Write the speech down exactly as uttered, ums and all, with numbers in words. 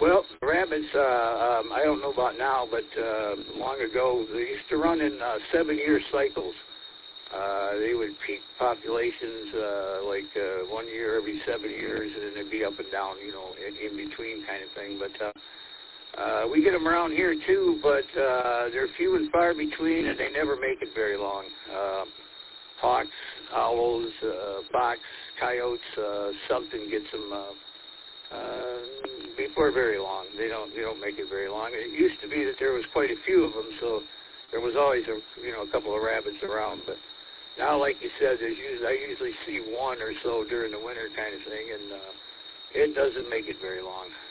Well, rabbits, uh, um, I don't know about now, but uh, long ago, they used to run in uh, seven-year cycles. Uh, they would peak populations uh, like uh, one year every seven years, and then they'd be up and down, you know, in, in between kind of thing. But uh, uh, we get them around here, too, but uh, they're few and far between, and they never make it very long. Uh, hawks, owls, uh, fox, coyotes, uh, something gets them uh, uh, before very long. They don't they don't make it very long. It used to be that there was quite a few of them, so there was always a you know a couple of rabbits around. But now, like you said, there's usually, I usually see one or so during the winter kind of thing, and uh, it doesn't make it very long.